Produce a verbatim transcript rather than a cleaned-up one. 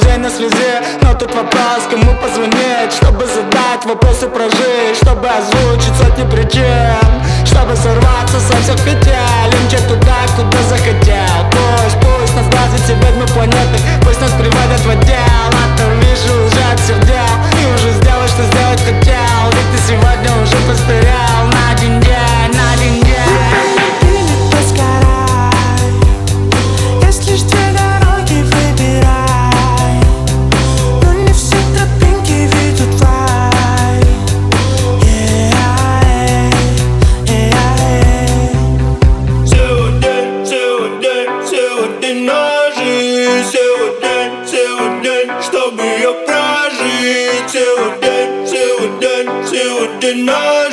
друзей на связи. Но тут вопрос, кому позвонить, чтобы задать вопросы про жизнь, чтобы озвучить сотни причин, чтобы сорваться со всех петель и мчать туда, куда захотел. Пусть, пусть нас глазят все ведьмы планеты, пусть нас приводят в отдел, а то вижу уже от всех дел и уже сделай, что сделать хотел. Ведь ты сегодня уже постарел на один день, на один день. Чтобы ее прожить целый день, целый день, целый день на жизнь.